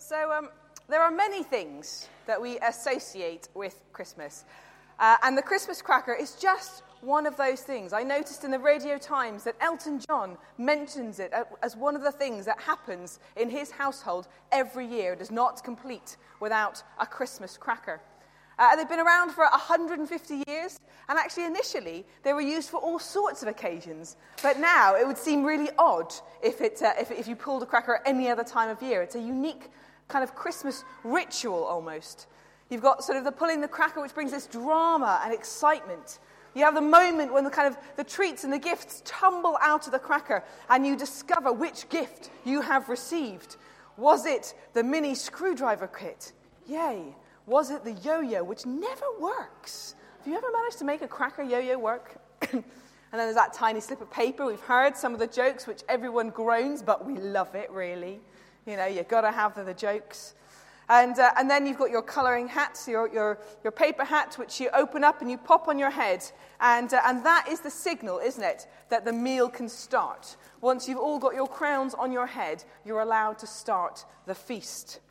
There are many things that we associate with Christmas. And the Christmas cracker is just one of those things. I noticed in the Radio Times that Elton John mentions it as one of the things that happens in his household every year. It is not complete without a Christmas cracker. They've been around for 150 years, and actually initially they were used for all sorts of occasions. But now it would seem really odd if you pulled a cracker at any other time of year. It's a unique kind of Christmas ritual almost. You've got sort of the pulling the cracker, which brings this drama and excitement. You have the moment when the treats and the gifts tumble out of the cracker, and you discover which gift you have received. Was it the mini screwdriver kit? Yay. Was it the yo-yo, which never works? Have you ever managed to make a cracker yo-yo work? And then there's that tiny slip of paper. We've heard some of the jokes, which everyone groans, but we love it, really. You know, you've got to have the jokes. And then you've got your colouring hats, your paper hat, which you open up and you pop on your head. And that is the signal, isn't it, that the meal can start. Once you've all got your crowns on your head, you're allowed to start the feast.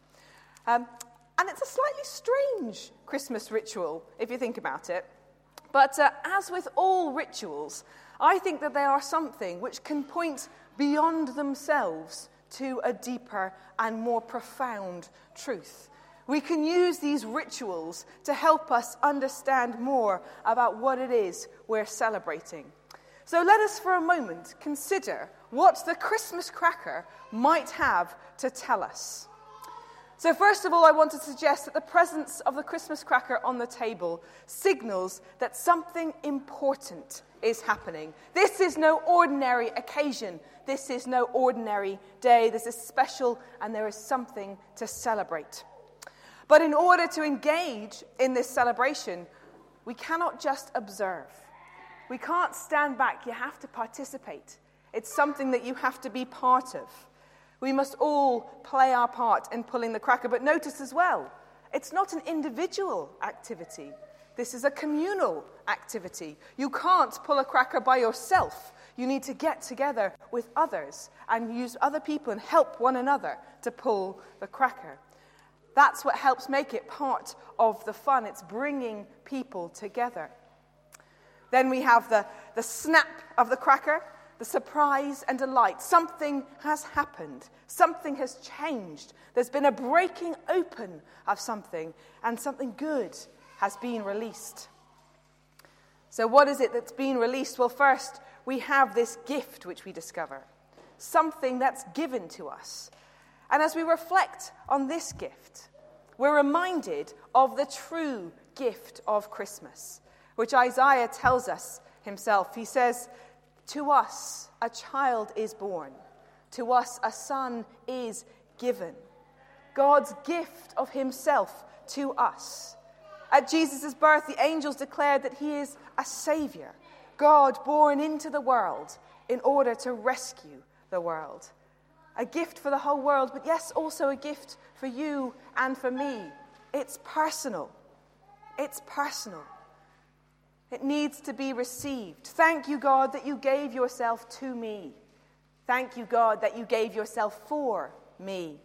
And it's a slightly strange Christmas ritual, if you think about it. But as with all rituals, I think that they are something which can point beyond themselves to a deeper and more profound truth. We can use these rituals to help us understand more about what it is we're celebrating. So let us for a moment consider what the Christmas cracker might have to tell us. So first of all, I want to suggest that the presence of the Christmas cracker on the table signals that something important is happening. This is no ordinary occasion. This is no ordinary day. This is special, and there is something to celebrate. But in order to engage in this celebration, we cannot just observe. We can't stand back. You have to participate. It's something that you have to be part of. We must all play our part in pulling the cracker. But notice as well, it's not an individual activity. This is a communal activity. You can't pull a cracker by yourself. You need to get together with others and use other people and help one another to pull the cracker. That's what helps make it part of the fun. It's bringing people together. Then we have the snap of the cracker. The surprise and delight. Something has happened. Something has changed. There's been a breaking open of something, and something good has been released. So what is it that's been released? Well, first, we have this gift which we discover. Something that's given to us. And as we reflect on this gift, we're reminded of the true gift of Christmas, which Isaiah tells us himself. He says, "To us a child is born. To us a son is given." God's gift of himself to us. At Jesus' birth, the angels declared that he is a Savior, God born into the world in order to rescue the world. A gift for the whole world, but yes, also a gift for you and for me. It's personal. It's personal. It needs to be received. Thank you, God, that you gave yourself to me. Thank you, God, that you gave yourself for me.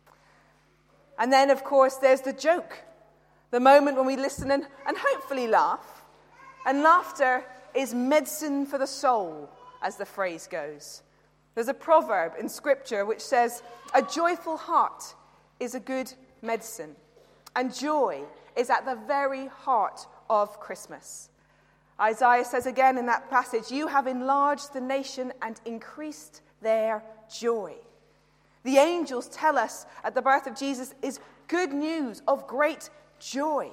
And then, of course, there's the joke. The moment when we listen and hopefully laugh. And laughter is medicine for the soul, as the phrase goes. There's a proverb in Scripture which says, "A joyful heart is a good medicine." And joy is at the very heart of Christmas. Isaiah says again in that passage, "You have enlarged the nation and increased their joy." The angels tell us at the birth of Jesus is good news of great joy.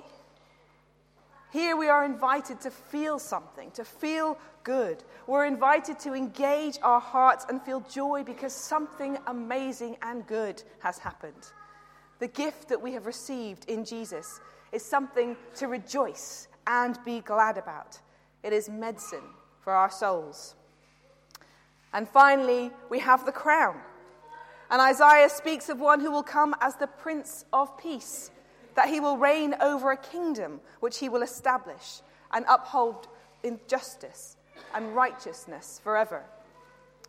Here we are invited to feel something, to feel good. We're invited to engage our hearts and feel joy because something amazing and good has happened. The gift that we have received in Jesus is something to rejoice and be glad about. It is medicine for our souls. And finally, we have the crown. And Isaiah speaks of one who will come as the Prince of Peace, that he will reign over a kingdom which he will establish and uphold in justice and righteousness forever.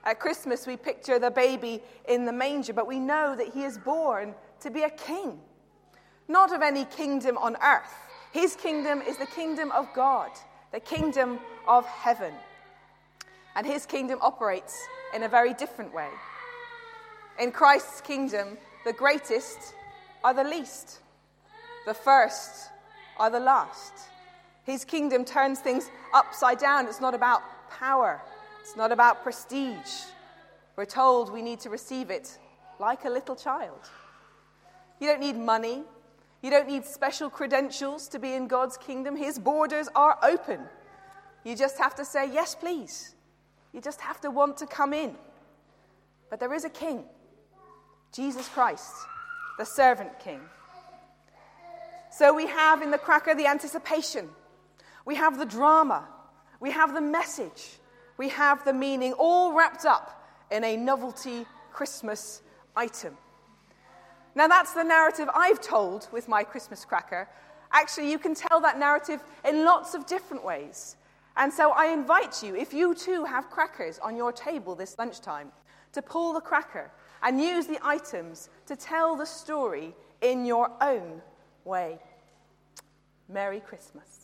At Christmas, we picture the baby in the manger, but we know that he is born to be a king. Not of any kingdom on earth. His kingdom is the kingdom of God, the kingdom of heaven. And his kingdom operates in a very different way. In Christ's kingdom, the greatest are the least. The first are the last. His kingdom turns things upside down. It's not about power. It's not about prestige. We're told we need to receive it like a little child. You don't need money. You don't need special credentials to be in God's kingdom. His borders are open. You just have to say, yes, please. You just have to want to come in. But there is a king, Jesus Christ, the servant king. So we have in the cracker the anticipation. We have the drama. We have the message. We have the meaning, all wrapped up in a novelty Christmas item. Now that's the narrative I've told with my Christmas cracker. Actually, you can tell that narrative in lots of different ways. And so I invite you, if you too have crackers on your table this lunchtime, to pull the cracker and use the items to tell the story in your own way. Merry Christmas.